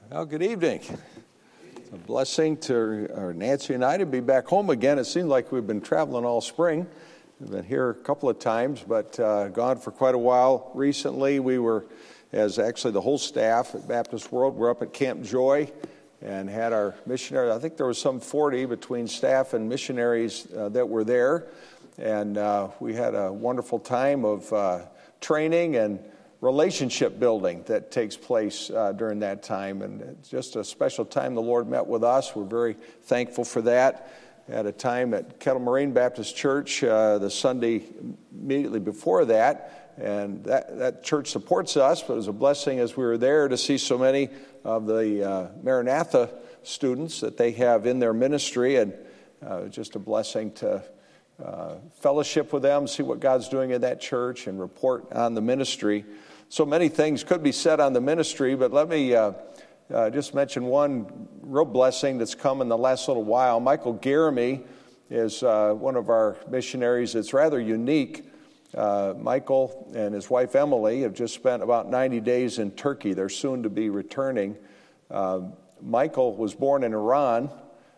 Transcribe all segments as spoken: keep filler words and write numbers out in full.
Well, good evening. It's a blessing to uh, Nancy and I to be back home again. It seems like we've been traveling all spring. We've been here a couple of times, but uh, gone for quite a while. Recently, we were, as actually the whole staff at Baptist World, we're up at Camp Joy and had our missionaries. I think there was some forty between staff and missionaries uh, that were there. And uh, we had a wonderful time of uh, training and relationship building that takes place uh, during that time. And it's just a special time the Lord met with us. We're very thankful for that. At a time at Kettle Moraine Baptist Church uh, the Sunday immediately before that. And that, that church supports us, but it was a blessing as we were there to see so many of the uh, Maranatha students that they have in their ministry. And uh, just a blessing to uh, fellowship with them, see what God's doing in that church, and report on the ministry. So many things could be said on the ministry, but let me uh, uh, just mention one real blessing that's come in the last little while. Michael Garamy is uh, one of our missionaries. It's rather unique. Uh, Michael and his wife Emily have just spent about ninety days in Turkey. They're soon to be returning. Uh, Michael was born in Iran.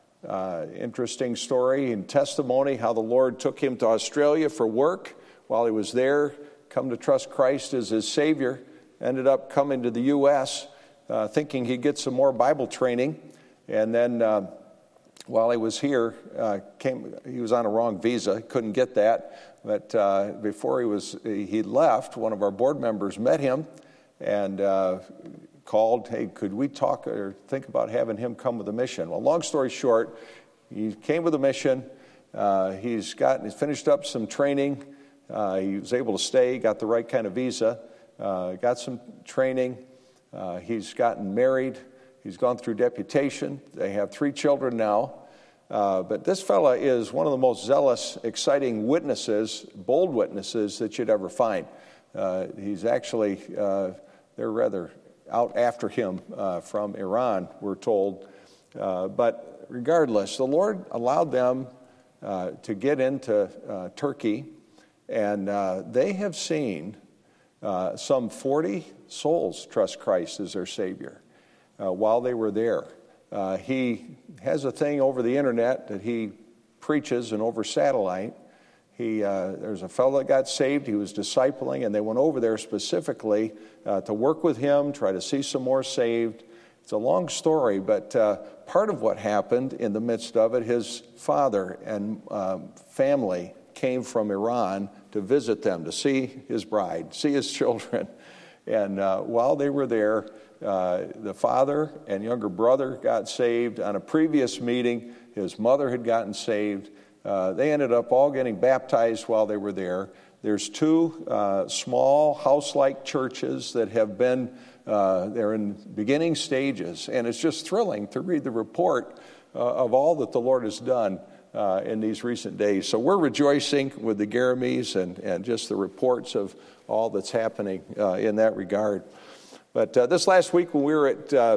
Uh, interesting story and testimony how the Lord took him to Australia for work. While he was there, come to trust Christ as his Savior, ended up coming to the U S uh, thinking he'd get some more Bible training. And then uh, while he was here, uh, came he was on a wrong visa, couldn't get that. But uh, before he was he left, one of our board members met him and uh, called, hey, could we talk or think about having him come with a mission? Well, long story short, he came with a mission. Uh, he's got he's finished up some training. Uh, he was able to stay, got the right kind of visa, uh, got some training. Uh, he's gotten married. He's gone through deputation. They have three children now. Uh, but this fella is one of the most zealous, exciting witnesses, bold witnesses that you'd ever find. Uh, he's actually, uh, they're rather out after him uh, from Iran, we're told. Uh, but regardless, the Lord allowed them uh, to get into uh, Turkey. And uh, they have seen uh, some forty souls trust Christ as their Savior uh, while they were there. Uh, he has a thing over the internet that he preaches and over satellite. He uh, there's a fellow that got saved. He was discipling, and they went over there specifically uh, to work with him, try to see some more saved. It's a long story, but uh, part of what happened in the midst of it, his father and um, family came from Iran to visit them, to see his bride, see his children. And uh, while they were there, uh, the father and younger brother got saved. On a previous meeting, his mother had gotten saved. Uh, they ended up all getting baptized while they were there. There's two uh, small house-like churches that have been, uh, they're in beginning stages. And it's just thrilling to read the report uh, of all that the Lord has done Uh, in these recent days. So we're rejoicing with the Garamys and, and just the reports of all that's happening uh, in that regard. But uh, this last week when we were at uh,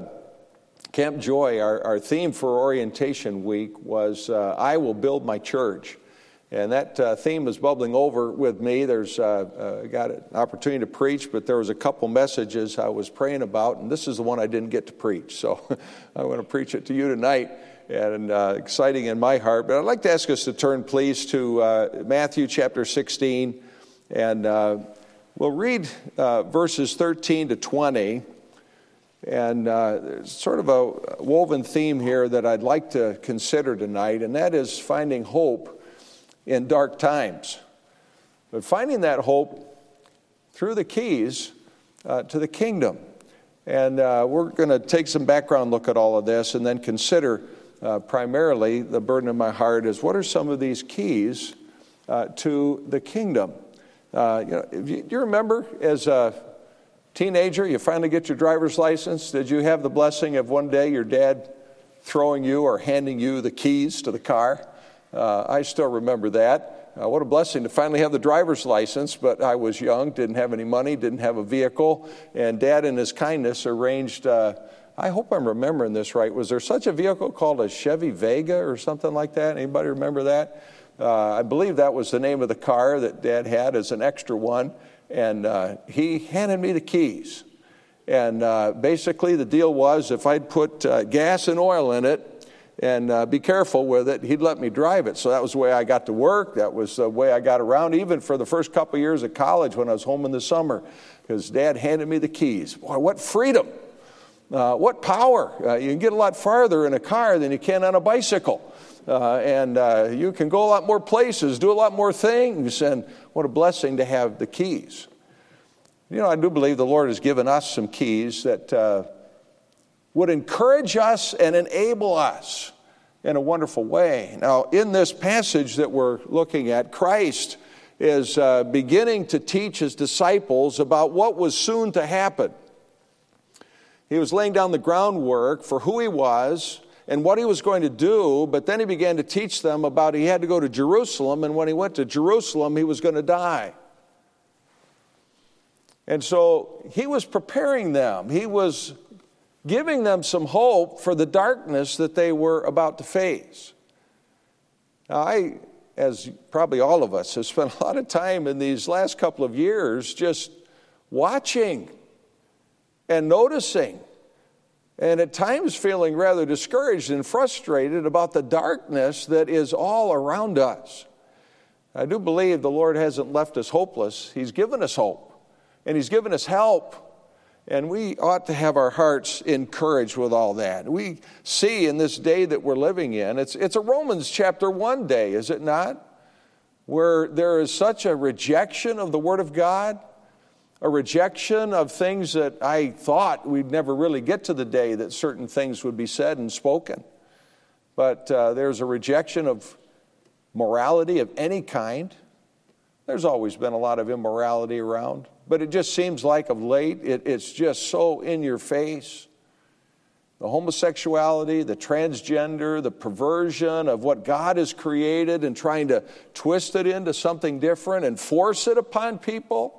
Camp Joy, our, our theme for Orientation Week was uh, I Will Build My Church. And that uh, theme is bubbling over with me. There's uh, uh, got an opportunity to preach, but there was a couple messages I was praying about, and this is the one I didn't get to preach. So I want to preach it to you tonight. And uh, exciting in my heart. But I'd like to ask us to turn, please, to uh, Matthew chapter sixteen. And uh, we'll read uh, verses thirteen to twenty. And uh, there's sort of a woven theme here that I'd like to consider tonight, and that is finding hope in dark times. But finding that hope through the keys uh, to the kingdom. And uh, we're going to take some background look at all of this and then consider Uh, primarily, the burden of my heart is what are some of these keys uh, to the kingdom? Uh, you know, if you, do you remember as a teenager, you finally get your driver's license? Did you have the blessing of one day your dad throwing you or handing you the keys to the car? Uh, I still remember that. Uh, what a blessing to finally have the driver's license, but I was young, didn't have any money, didn't have a vehicle, and Dad in his kindness arranged uh, I hope I'm remembering this right. Was there such a vehicle called a Chevy Vega or something like that? Anybody remember that? Uh, I believe that was the name of the car that Dad had as an extra one. And uh, he handed me the keys. And uh, basically the deal was if I'd put uh, gas and oil in it and uh, be careful with it, he'd let me drive it. So that was the way I got to work. That was the way I got around, even for the first couple of years of college when I was home in the summer, because Dad handed me the keys. Boy, what freedom. Uh, what power. Uh, you can get a lot farther in a car than you can on a bicycle. Uh, and uh, you can go a lot more places, do a lot more things. And what a blessing to have the keys. You know, I do believe the Lord has given us some keys that uh, would encourage us and enable us in a wonderful way. Now, in this passage that we're looking at, Christ is uh, beginning to teach his disciples about what was soon to happen. He was laying down the groundwork for who he was and what he was going to do, but then he began to teach them about he had to go to Jerusalem, and when he went to Jerusalem, he was going to die. And so he was preparing them. He was giving them some hope for the darkness that they were about to face. Now, I, as probably all of us, have spent a lot of time in these last couple of years just watching and noticing, and at times feeling rather discouraged and frustrated about the darkness that is all around us. I do believe the Lord hasn't left us hopeless. He's given us hope, and he's given us help, and we ought to have our hearts encouraged with all that. We see in this day that we're living in, it's, it's a Romans chapter one day, is it not? Where there is such a rejection of the Word of God, a rejection of things that I thought we'd never really get to the day that certain things would be said and spoken. But uh, there's a rejection of morality of any kind. There's always been a lot of immorality around, but it just seems like of late it, it's just so in your face. The homosexuality, the transgender, the perversion of what God has created and trying to twist it into something different and force it upon people.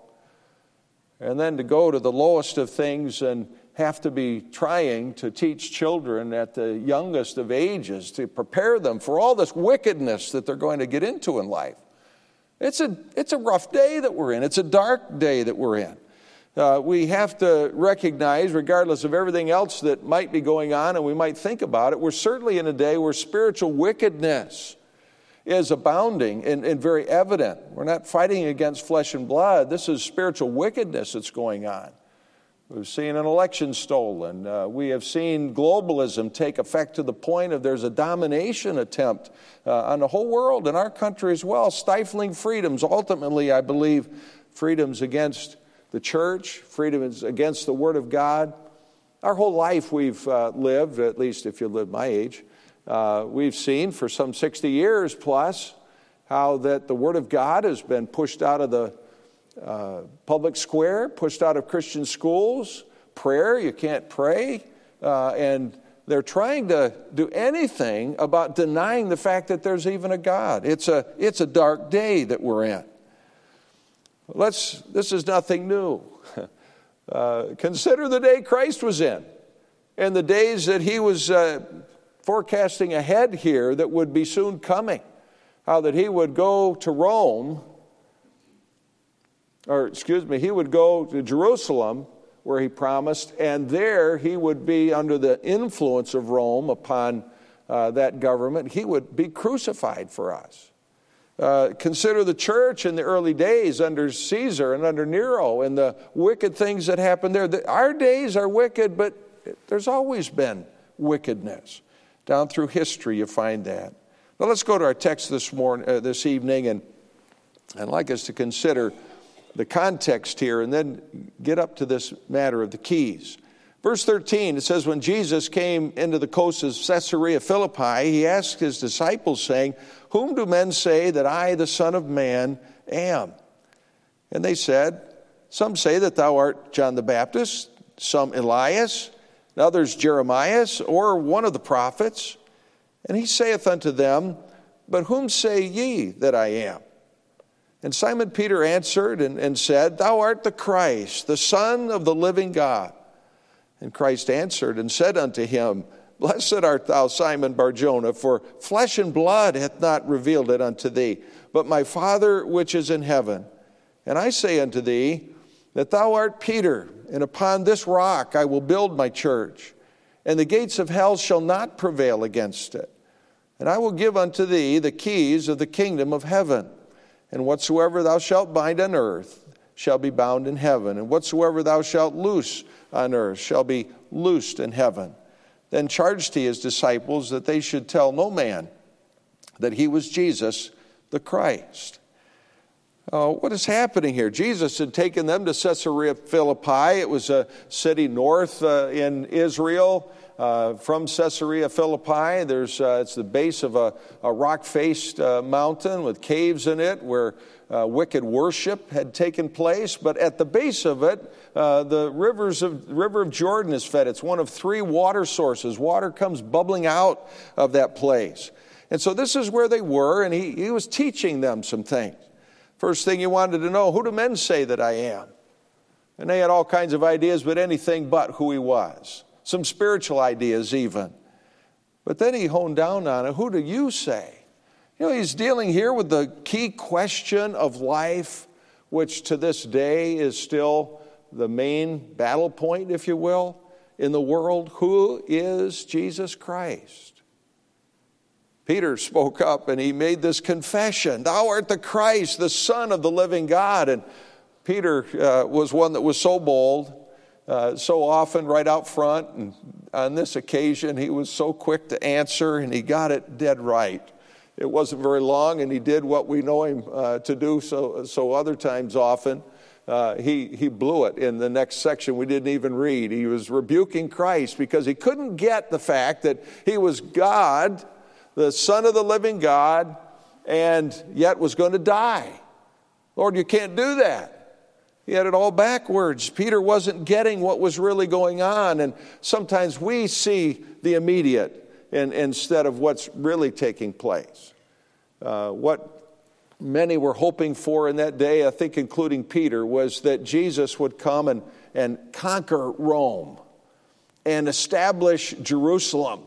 And then to go to the lowest of things and have to be trying to teach children at the youngest of ages to prepare them for all this wickedness that they're going to get into in life. It's a, it's a rough day that we're in. It's a dark day that we're in. Uh, we have to recognize, regardless of everything else that might be going on and we might think about it, we're certainly in a day where spiritual wickedness is abounding and, and very evident. We're not fighting against flesh and blood. This is spiritual wickedness that's going on. We've seen an election stolen. Uh, we have seen globalism take effect to the point of there's a domination attempt uh, on the whole world, in our country as well, stifling freedoms. Ultimately, I believe freedoms against the church, freedoms against the Word of God. Our whole life we've uh, lived, at least if you live my age, Uh, we've seen for some sixty years plus how that the Word of God has been pushed out of the uh, public square, pushed out of Christian schools. Prayer, you can't pray. Uh, and they're trying to do anything about denying the fact that there's even a God. It's a, it's a dark day that we're in. Let's, this is nothing new. uh, consider the day Christ was in and the days that he was Uh, forecasting ahead here that would be soon coming. How that he would go to Rome, or excuse me, he would go to Jerusalem where he promised, and there he would be under the influence of Rome upon uh, that government. He would be crucified for us. Uh, consider the church in the early days under Caesar and under Nero and the wicked things that happened there. Our days are wicked, but there's always been wickedness. Down through history, you find that. Now let's go to our text this morning, uh, this evening, and I'd like us to consider the context here, and then get up to this matter of the keys. Verse thirteen, it says, "When Jesus came into the coast of Caesarea Philippi, he asked his disciples, saying, 'Whom do men say that I, the Son of Man, am?' And they said, 'Some say that thou art John the Baptist, some Elias, and others Jeremiah, or one of the prophets.' And he saith unto them, 'But whom say ye that I am?' And Simon Peter answered and, and said, 'Thou art the Christ, the Son of the living God.' And Christ answered and said unto him, 'Blessed art thou, Simon Bar-Jonah, for flesh and blood hath not revealed it unto thee, but my Father which is in heaven. And I say unto thee, that thou art Peter, and upon this rock I will build my church, and the gates of hell shall not prevail against it. And I will give unto thee the keys of the kingdom of heaven. And whatsoever thou shalt bind on earth shall be bound in heaven, and whatsoever thou shalt loose on earth shall be loosed in heaven. Then charged he his disciples that they should tell no man that he was Jesus the Christ. Uh, what is happening here? Jesus had taken them to Caesarea Philippi. It was a city north uh, in Israel. Uh, from Caesarea Philippi, there's uh, it's the base of a, a rock-faced uh, mountain with caves in it where uh, wicked worship had taken place. But at the base of it, uh, the rivers of river of Jordan is fed. It's one of three water sources. Water comes bubbling out of that place. And so this is where they were, and he, he was teaching them some things. First thing he wanted to know, who do men say that I am? And they had all kinds of ideas, but anything but who he was. Some spiritual ideas even. But then he honed down on it. Who do you say? You know, he's dealing here with the key question of life, which to this day is still the main battle point, if you will, in the world. Who is Jesus Christ? Peter spoke up and he made this confession. Thou art the Christ, the Son of the living God. And Peter uh, was one that was so bold. Uh, so often right out front, and on this occasion he was so quick to answer, and he got it dead right. It wasn't very long, and he did what we know him uh, to do so so other times often. Uh, he, he blew it in the next section we didn't even read. He was rebuking Christ because he couldn't get the fact that he was God, the Son of the living God, and yet was going to die. Lord, you can't do that. He had it all backwards. Peter wasn't getting what was really going on. And sometimes we see the immediate in, instead of what's really taking place. Uh, what many were hoping for in that day, I think including Peter, was that Jesus would come and, and conquer Rome and establish Jerusalem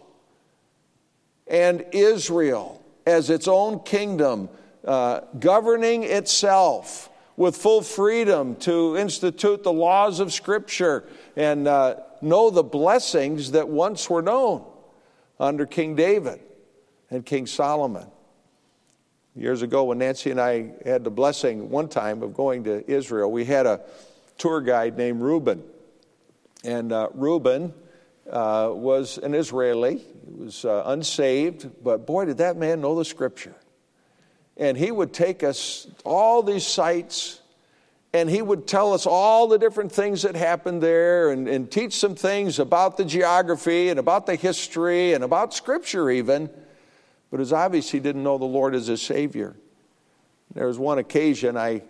and Israel as its own kingdom, uh, governing itself with full freedom to institute the laws of Scripture and uh, know the blessings that once were known under King David and King Solomon. Years ago, when Nancy and I had the blessing one time of going to Israel, we had a tour guide named Reuben. And uh, Reuben uh, was an Israeli. He was uh, unsaved, but boy, did that man know the Scripture. And he would take us all these sites, and he would tell us all the different things that happened there, and, and teach some things about the geography and about the history and about Scripture even. But it was obvious he didn't know the Lord as his Savior. There was one occasion I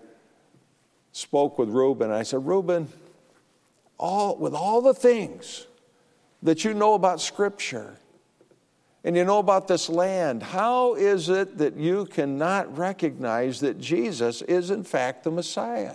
spoke with Reuben, and I said, Reuben, all, with all the things that you know about Scripture, and you know about this land, how is it that you cannot recognize that Jesus is in fact the Messiah?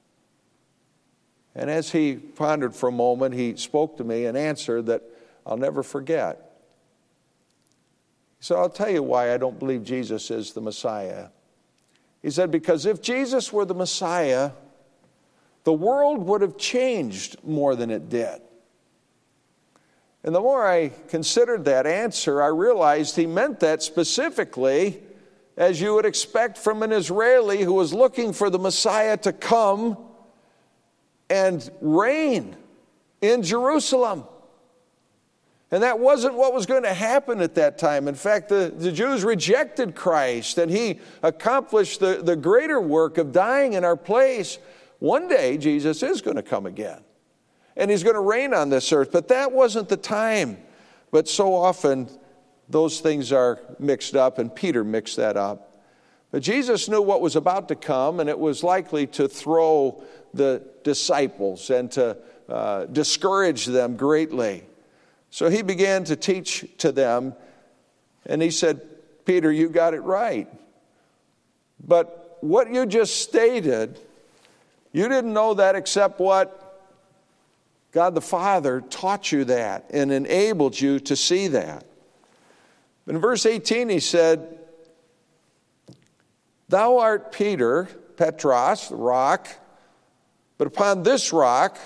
And as he pondered for a moment, he spoke to me an answer that I'll never forget. He said, I'll tell you why I don't believe Jesus is the Messiah. He said, because if Jesus were the Messiah, the world would have changed more than it did. And the more I considered that answer, I realized he meant that specifically, as you would expect from an Israeli who was looking for the Messiah to come and reign in Jerusalem. And that wasn't what was going to happen at that time. In fact, the, the Jews rejected Christ, and he accomplished the, the greater work of dying in our place. One day, Jesus is going to come again. And he's going to reign on this earth. But that wasn't the time. But so often, those things are mixed up, and Peter mixed that up. But Jesus knew what was about to come, and it was likely to throw the disciples and to uh, discourage them greatly. So he began to teach to them, and he said, Peter, you got it right. But what you just stated, you didn't know that except what? God the Father taught you that and enabled you to see that. In verse eighteen, he said, Thou art Peter, Petros, the rock, But upon this rock,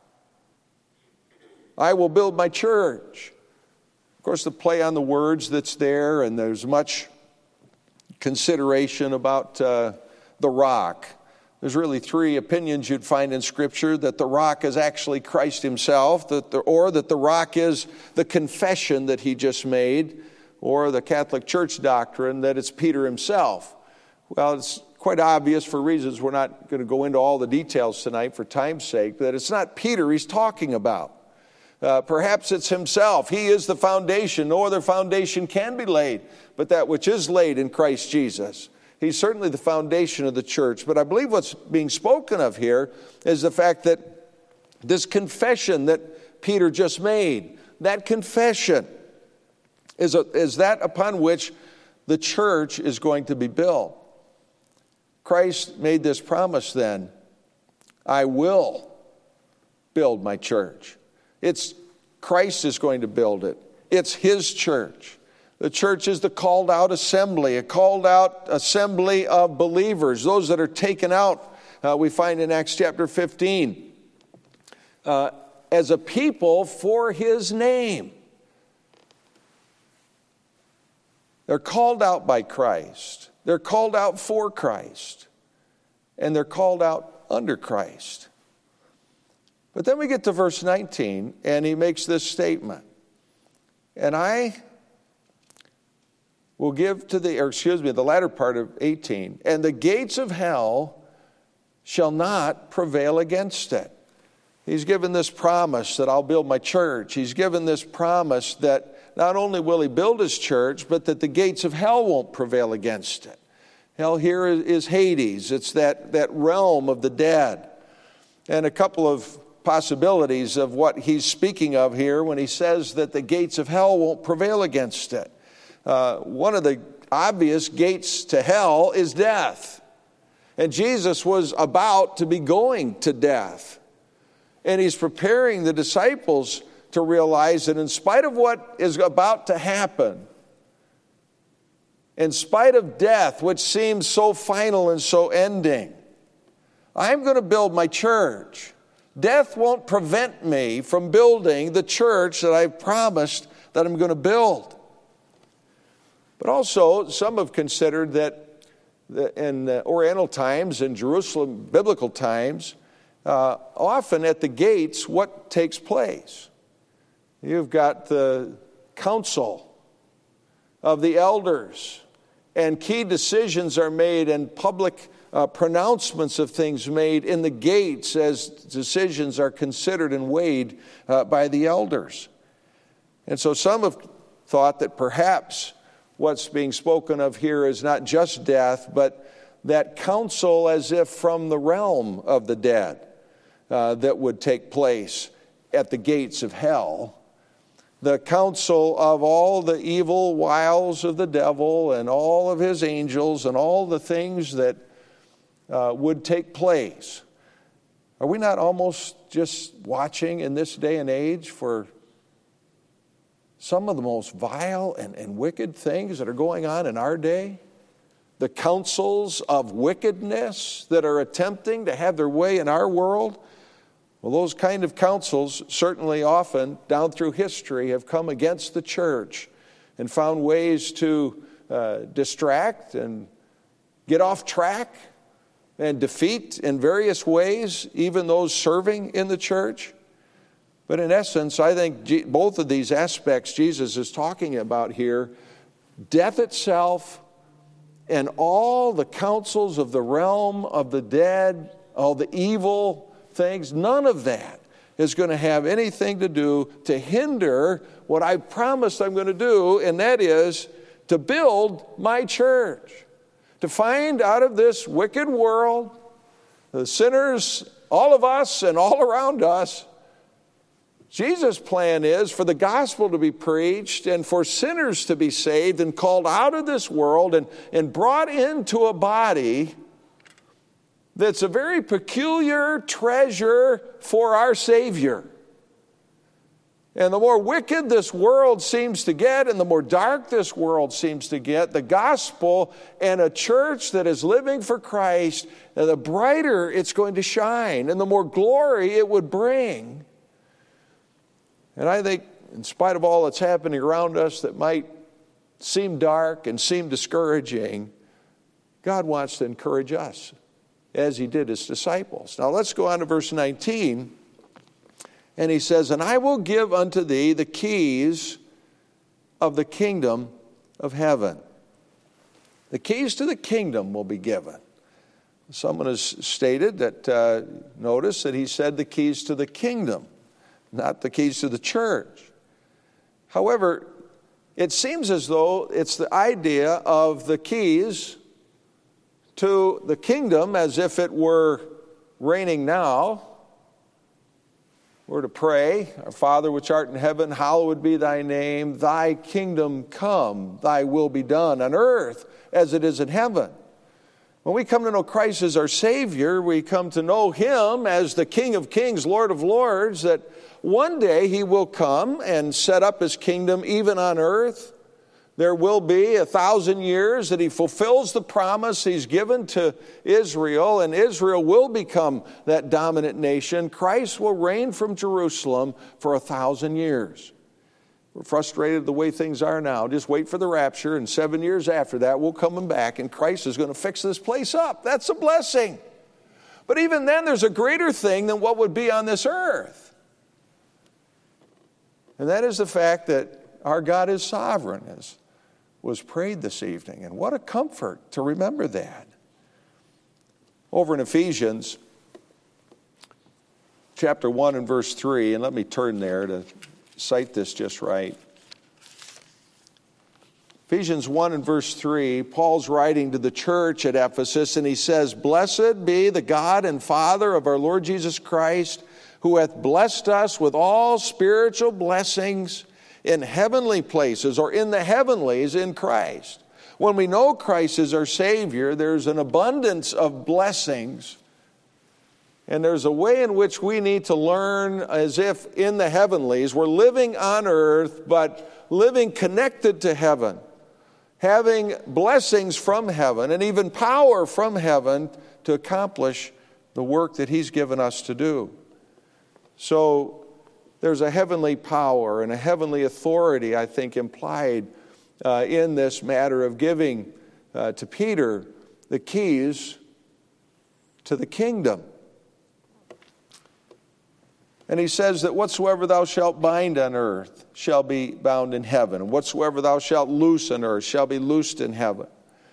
I will build my church. Of course, the play on the words that's there, and there's much consideration about uh, the rock. There's really three opinions you'd find in Scripture: that the rock is actually Christ himself, that the, or that the rock is the confession that he just made, or the Catholic Church doctrine that it's Peter himself. Well, it's quite obvious, for reasons we're not going to go into all the details tonight for time's sake, that it's not Peter he's talking about. Uh, perhaps it's himself. He is the foundation. No other foundation can be laid but that which is laid in Christ Jesus. He's certainly the foundation of the church. But I believe what's being spoken of here is the fact that this confession that Peter just made, that confession is, a, is that upon which the church is going to be built. Christ made this promise then: I will build my church. It's Christ is going to build it. It's his church. The church is the called out assembly, a called out assembly of believers, those that are taken out, uh, we find in Acts chapter fifteen, uh, as a people for his name. They're called out by Christ. They're called out for Christ. And they're called out under Christ. But then we get to verse nineteen, and he makes this statement: and I will give to the, or excuse me, the latter part of eighteen, and the gates of hell shall not prevail against it. He's given this promise that I'll build my church. He's given this promise that not only will he build his church, but that the gates of hell won't prevail against it. Hell here is Hades. It's that, that realm of the dead. And a couple of possibilities of what he's speaking of here when he says that the gates of hell won't prevail against it. Uh, one of the obvious gates to hell is death. And Jesus was about to be going to death. And he's preparing the disciples to realize that in spite of what is about to happen, in spite of death, which seems so final and so ending, I'm going to build my church. Death won't prevent me from building the church that I've promised that I'm going to build. But also, some have considered that in Oriental times, in Jerusalem, biblical times, uh, often at the gates, what takes place? You've got the council of the elders, and key decisions are made, and public uh, pronouncements of things made in the gates as decisions are considered and weighed uh, by the elders. And so some have thought that perhaps what's being spoken of here is not just death, but that council as if from the realm of the dead uh, that would take place at the gates of hell. The counsel of all the evil wiles of the devil and all of his angels and all the things that uh, would take place. Are we not almost just watching in this day and age for some of the most vile and, and wicked things that are going on in our day? The counsels of wickedness that are attempting to have their way in our world? Well, those kind of counsels certainly often down through history have come against the church and found ways to uh, distract and get off track and defeat in various ways even those serving in the church. But in essence, I think G- both of these aspects Jesus is talking about here, death itself and all the counsels of the realm of the dead, all the evil things, none of that is going to have anything to do to hinder what I promised I'm going to do, and that is to build my church. To find out of this wicked world, the sinners, all of us and all around us, Jesus' plan is for the gospel to be preached and for sinners to be saved and called out of this world and, and brought into a body that's a very peculiar treasure for our Savior. And the more wicked this world seems to get, and the more dark this world seems to get, the gospel and a church that is living for Christ, the brighter it's going to shine, and the more glory it would bring. And I think, in spite of all that's happening around us that might seem dark and seem discouraging, God wants to encourage us, as he did his disciples. Now let's go on to verse nineteen. And he says, and I will give unto thee the keys of the kingdom of heaven. The keys to the kingdom will be given. Someone has stated that, uh, notice that he said the keys to the kingdom, not the keys to the church. However, it seems as though it's the idea of the keys to the kingdom as if it were reigning now. We're to pray, our Father which art in heaven, hallowed be thy name. Thy kingdom come, thy will be done on earth as it is in heaven. When we come to know Christ as our Savior, we come to know him as the King of kings, Lord of lords, that one day he will come and set up his kingdom even on earth. There will be a thousand years that he fulfills the promise he's given to Israel, and Israel will become that dominant nation. Christ will reign from Jerusalem for a thousand years. We're frustrated the way things are now. Just wait for the rapture, and seven years after that, we'll come back, and Christ is going to fix this place up. That's a blessing. But even then, there's a greater thing than what would be on this earth. And that is the fact that our God is sovereign, as was prayed this evening. And what a comfort to remember that. Over in Ephesians chapter one and verse three, and let me turn there to cite this just right. Ephesians one and verse three, Paul's writing to the church at Ephesus, and he says, blessed be the God and Father of our Lord Jesus Christ, who hath blessed us with all spiritual blessings in heavenly places, or in the heavenlies in Christ. When we know Christ is our Savior, there's an abundance of blessings. And there's a way in which we need to learn as if in the heavenlies, we're living on earth, but living connected to heaven, having blessings from heaven and even power from heaven to accomplish the work that he's given us to do. So there's a heavenly power and a heavenly authority, I think, implied uh, in this matter of giving uh, to Peter the keys to the kingdom. And he says that whatsoever thou shalt bind on earth shall be bound in heaven, and whatsoever thou shalt loose on earth shall be loosed in heaven.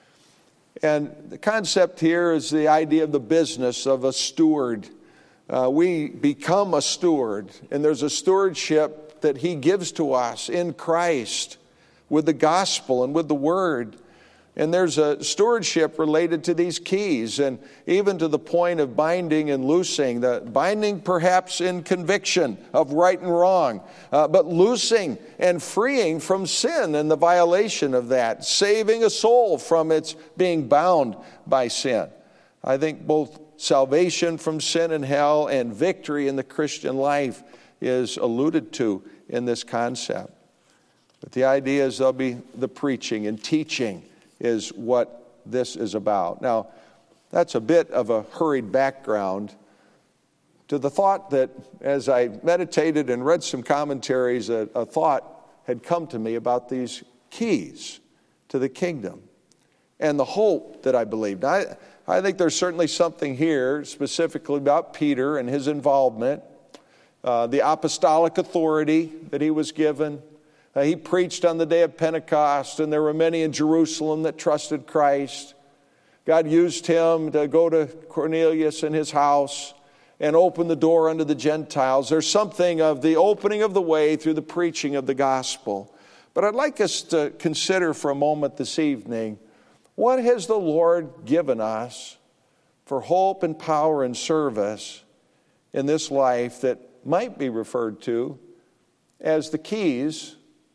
And the concept here is the idea of the business of a steward. Uh, we become a steward, and there's a stewardship that he gives to us in Christ with the gospel and with the word. And there's a stewardship related to these keys, and even to the point of binding and loosing. The binding perhaps in conviction of right and wrong, uh, but loosing and freeing from sin and the violation of that, saving a soul from its being bound by sin. I think both salvation from sin and hell and victory in the Christian life is alluded to in this concept. But the idea is there'll be the preaching and teaching is what this is about. Now, that's a bit of a hurried background to the thought that as I meditated and read some commentaries, a, a thought had come to me about these keys to the kingdom and the hope that I believed. I, I think there's certainly something here specifically about Peter and his involvement, uh, the apostolic authority that he was given. Uh, he preached on the day of Pentecost, and there were many in Jerusalem that trusted Christ. God used him to go to Cornelius in his house and open the door unto the Gentiles. There's something of the opening of the way through the preaching of the gospel. But I'd like us to consider for a moment this evening, what has the Lord given us for hope and power and service in this life that might be referred to as the keys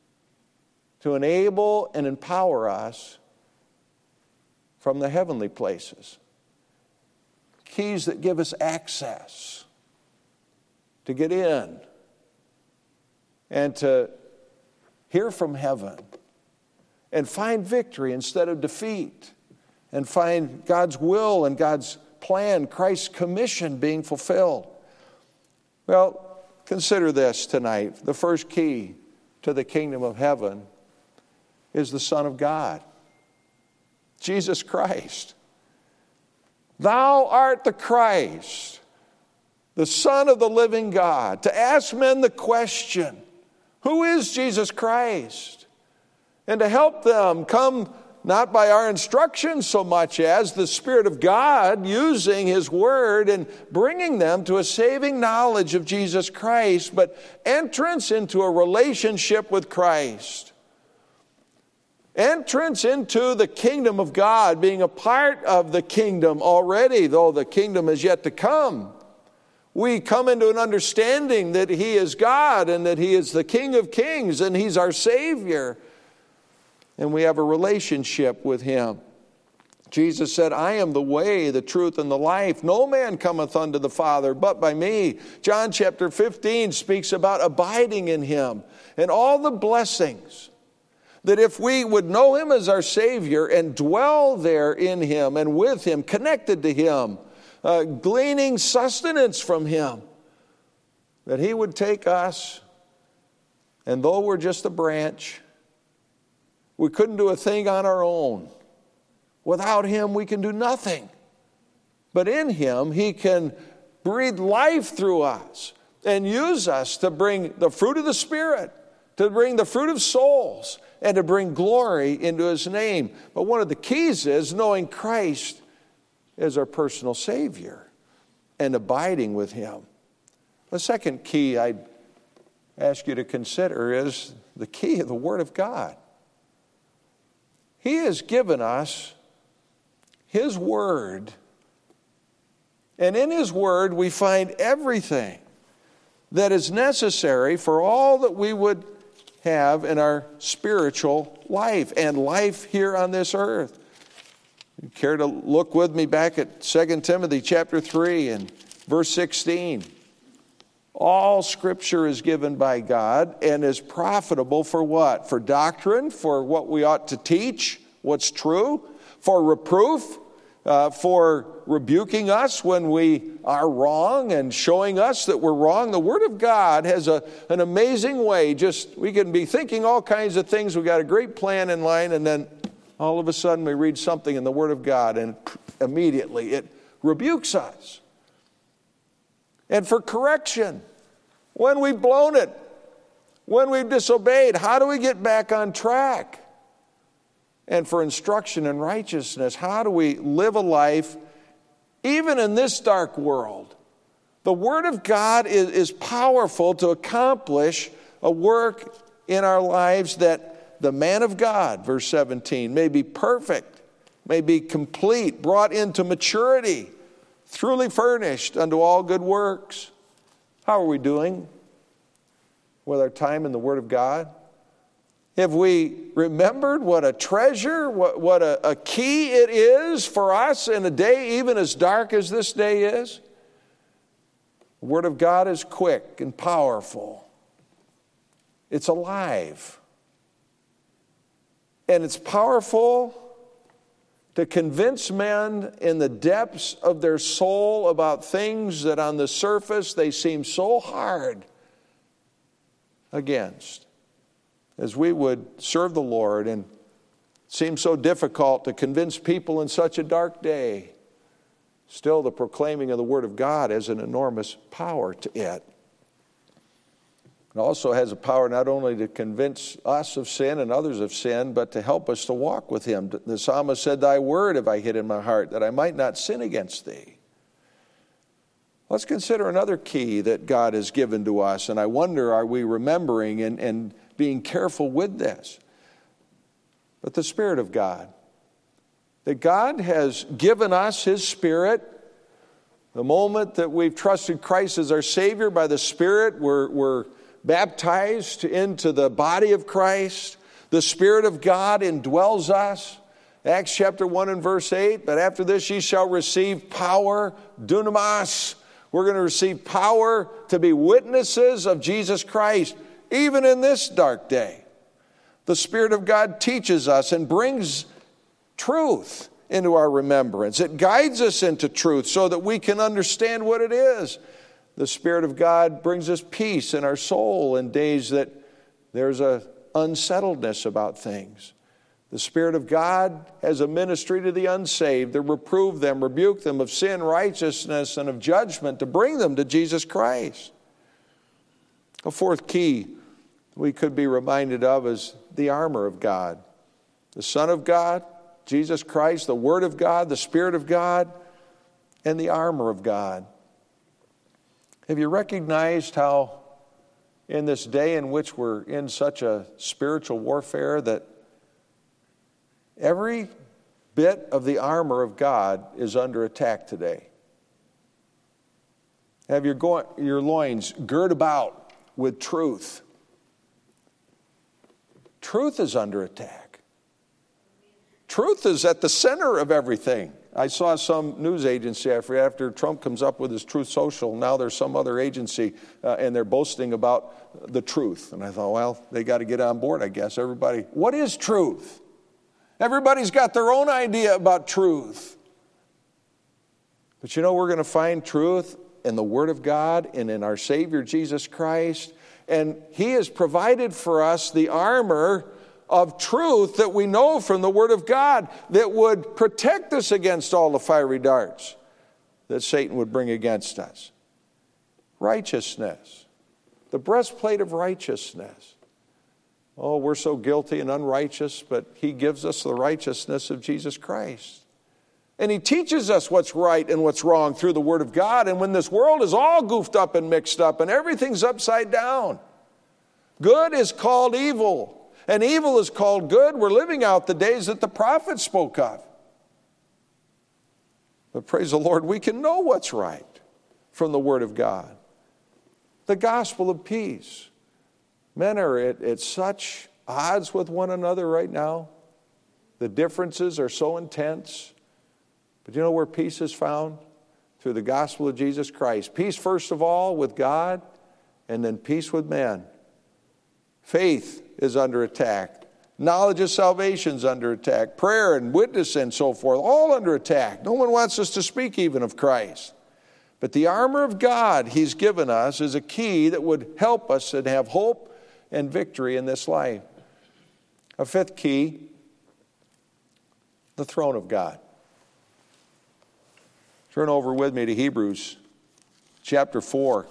to enable and empower us from the heavenly places? Keys that give us access to get in and to hear from heaven and find victory instead of defeat and find God's will and God's plan, Christ's commission being fulfilled. Well, consider this tonight. The first key to the kingdom of heaven is the Son of God, Jesus Christ. Thou art the Christ, the Son of the living God. To ask men the question, who is Jesus Christ? And to help them come not by our instructions so much as the Spirit of God using His Word and bringing them to a saving knowledge of Jesus Christ, but entrance into a relationship with Christ. Entrance into the kingdom of God, being a part of the kingdom already, though the kingdom is yet to come. We come into an understanding that He is God and that He is the King of kings and He's our Savior. And we have a relationship with Him. Jesus said, I am the way, the truth, and the life. No man cometh unto the Father but by me. John chapter fifteen speaks about abiding in Him and all the blessings that if we would know Him as our Savior and dwell there in Him and with Him, connected to Him, uh, gleaning sustenance from Him, that He would take us, and though we're just a branch, we couldn't do a thing on our own. Without Him, we can do nothing. But in Him, He can breathe life through us and use us to bring the fruit of the Spirit, to bring the fruit of souls, and to bring glory into His name. But one of the keys is knowing Christ as our personal Savior and abiding with Him. The second key I'd ask you to consider is the key of the Word of God. He has given us His Word, and in His Word we find everything that is necessary for all that we would have in our spiritual life and life here on this earth. You care to look with me back at Second Timothy chapter three and verse sixteen. All Scripture is given by God and is profitable for what? For doctrine, for what we ought to teach, what's true, for reproof, uh, for rebuking us when we are wrong and showing us that we're wrong. The Word of God has a, an amazing way. Just, we can be thinking all kinds of things. We've got a great plan in line, and then all of a sudden we read something in the Word of God, and immediately it rebukes us. And for correction, when we've blown it, when we've disobeyed, how do we get back on track? And for instruction in righteousness, how do we live a life even in this dark world? The Word of God is, is powerful to accomplish a work in our lives that the man of God, verse seventeen, may be perfect, may be complete, brought into maturity, truly furnished unto all good works. How are we doing with our time in the Word of God? Have we remembered what a treasure, what, what a, a key it is for us in a day even as dark as this day is? The Word of God is quick and powerful. It's alive. And it's powerful to convince men in the depths of their soul about things that on the surface they seem so hard against. As we would serve the Lord, and it seems so difficult to convince people in such a dark day, still the proclaiming of the Word of God has an enormous power to it. It also has a power not only to convince us of sin and others of sin, but to help us to walk with Him. The psalmist said, Thy word have I hid in my heart, that I might not sin against Thee. Let's consider another key that God has given to us, and I wonder, are we remembering and, and being careful with this? But the Spirit of God. That God has given us His Spirit. The moment that we've trusted Christ as our Savior by the Spirit, we're, we're baptized into the body of Christ. The Spirit of God indwells us. Acts chapter one and verse eight, but after this ye shall receive power, dunamis. We're going to receive power to be witnesses of Jesus Christ even in this dark day. The Spirit of God teaches us and brings truth into our remembrance. It guides us into truth so that we can understand what it is. The Spirit of God brings us peace in our soul in days that there's a unsettledness about things. The Spirit of God has a ministry to the unsaved to reprove them, rebuke them of sin, righteousness, and of judgment, to bring them to Jesus Christ. A fourth key we could be reminded of is the armor of God. The Son of God, Jesus Christ, the Word of God, the Spirit of God, and the armor of God. Have you recognized how in this day in which we're in such a spiritual warfare that every bit of the armor of God is under attack today? Have your, go- your loins girt about with truth. Truth is under attack. Truth is at the center of everything. I saw some news agency after, after Trump comes up with his Truth Social. Now there's some other agency, uh, and they're boasting about the truth. And I thought, well, they got to get on board, I guess. Everybody, what is truth? Everybody's got their own idea about truth. But you know, we're going to find truth in the Word of God and in our Savior, Jesus Christ. And He has provided for us the armor of truth that we know from the Word of God that would protect us against all the fiery darts that Satan would bring against us. Righteousness. The breastplate of righteousness. Oh, we're so guilty and unrighteous, but He gives us the righteousness of Jesus Christ. And He teaches us what's right and what's wrong through the Word of God. And when this world is all goofed up and mixed up and everything's upside down, good is called evil, and evil is called good. We're living out the days that the prophets spoke of. But praise the Lord, we can know what's right from the Word of God. The gospel of peace. Men are at, at such odds with one another right now. The differences are so intense. But you know where peace is found? Through the gospel of Jesus Christ. Peace, first of all, with God, and then peace with men. Faith is under attack. Knowledge of salvation is under attack. Prayer and witness and so forth, all under attack. No one wants us to speak even of Christ. But the armor of God He's given us is a key that would help us and have hope and victory in this life. A fifth key, the throne of God. Turn over with me to Hebrews chapter four,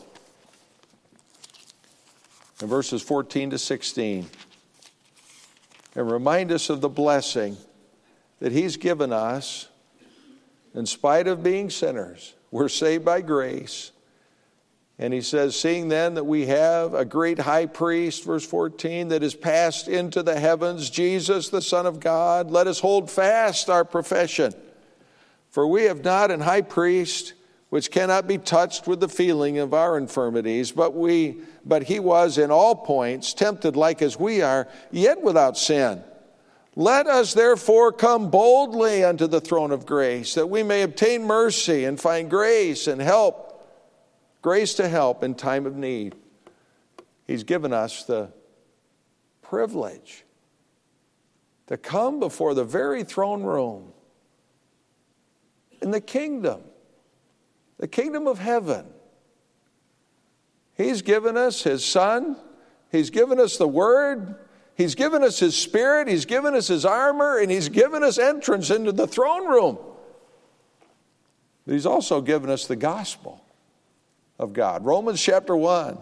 and verses fourteen to sixteen. And remind us of the blessing that He's given us in spite of being sinners. We're saved by grace. And he says, seeing then that we have a great high priest, verse fourteen, that is passed into the heavens, Jesus, the Son of God, let us hold fast our profession. For we have not an high priest which cannot be touched with the feeling of our infirmities, but we, but he was in all points tempted like as we are, yet without sin. Let us therefore come boldly unto the throne of grace, that we may obtain mercy and find grace and help, grace to help in time of need. He's given us the privilege to come before the very throne room in the kingdom, the kingdom of heaven. He's given us His Son. He's given us the Word. He's given us His Spirit. He's given us His armor, and He's given us entrance into the throne room. But He's also given us the gospel of God. Romans chapter one.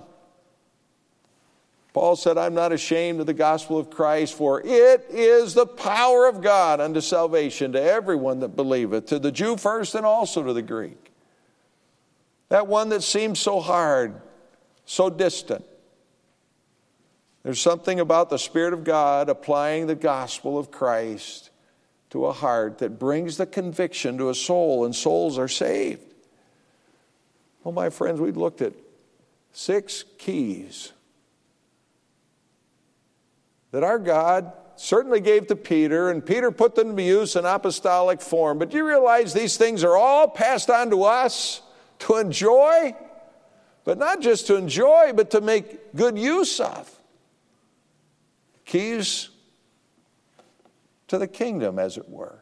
Paul said, I'm not ashamed of the gospel of Christ, for it is the power of God unto salvation to everyone that believeth, to the Jew first and also to the Greek. That one that seems so hard, so distant. There's something about the Spirit of God applying the gospel of Christ to a heart that brings the conviction to a soul, and souls are saved. Oh, my friends, we've looked at six keys that our God certainly gave to Peter, and Peter put them to use in apostolic form. But do you realize these things are all passed on to us to enjoy? But not just to enjoy, but to make good use of. Keys to the kingdom, as it were.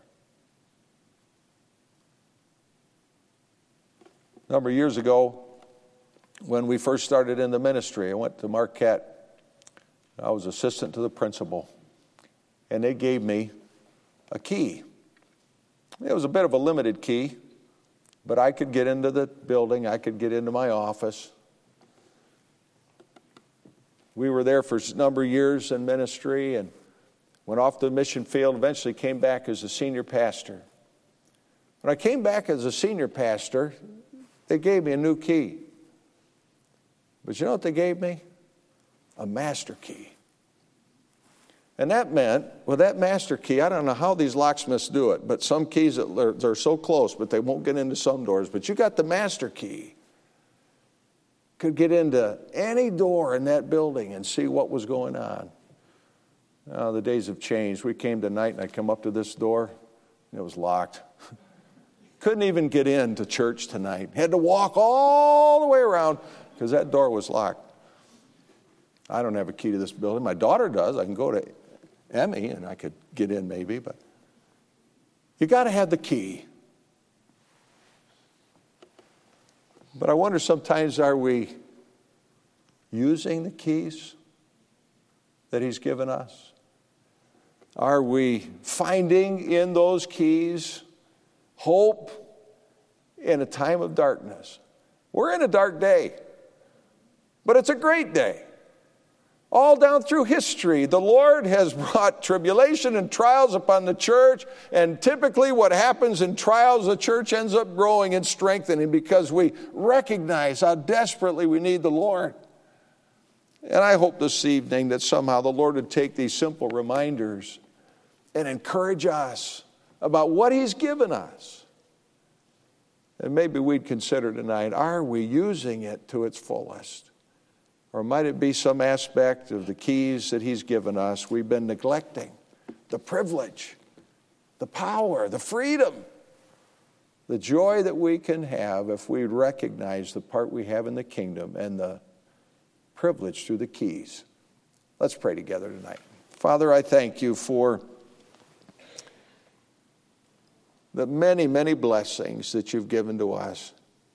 A number of years ago, when we first started in the ministry, I went to Marquette. I was assistant to the principal, and they gave me a key. It was a bit of a limited key, but I could get into the building. I could get into my office. We were there for a number of years in ministry and went off to the mission field, eventually came back as a senior pastor. When I came back as a senior pastor, they gave me a new key. But you know what they gave me? A master key. And that meant, with that master key, I don't know how these locksmiths do it, but some keys, they're so close, but they won't get into some doors. But you got the master key. Could get into any door in that building and see what was going on. Now, the days have changed. We came tonight, and I come up to this door, and it was locked. Couldn't even get into church tonight. Had to walk all the way around because that door was locked. I don't have a key to this building. My daughter does. I can go to Emmy, and I could get in maybe, but you got to have the key. But I wonder sometimes, are we using the keys that he's given us? Are we finding in those keys hope in a time of darkness? We're in a dark day, but it's a great day. All down through history, the Lord has brought tribulation and trials upon the church, and typically what happens in trials, the church ends up growing and strengthening because we recognize how desperately we need the Lord. And I hope this evening that somehow the Lord would take these simple reminders and encourage us about what he's given us. And maybe we'd consider tonight, are we using it to its fullest? Or might it be some aspect of the keys that he's given us we've been neglecting? The privilege, the power, the freedom, the joy that we can have if we recognize the part we have in the kingdom and the privilege through the keys. Let's pray together tonight. Father, I thank you for the many, many blessings that you've given to us.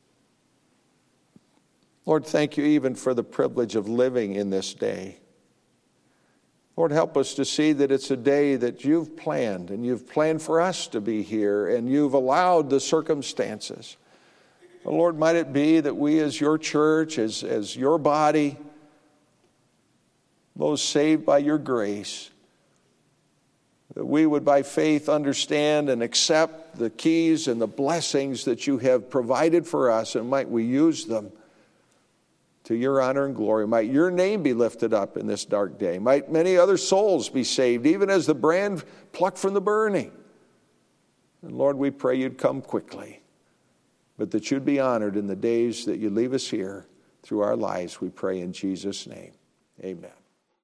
Lord, thank you even for the privilege of living in this day. Lord, help us to see that it's a day that you've planned, and you've planned for us to be here, and you've allowed the circumstances. Lord, might it be that we as your church, as, as your body, those saved by your grace, that we would by faith understand and accept the keys and the blessings that you have provided for us, and might we use them to your honor and glory. Might your name be lifted up in this dark day. Might many other souls be saved, even as the brand plucked from the burning. And Lord, we pray you'd come quickly, but that you'd be honored in the days that you leave us here through our lives. We pray in Jesus' name. Amen.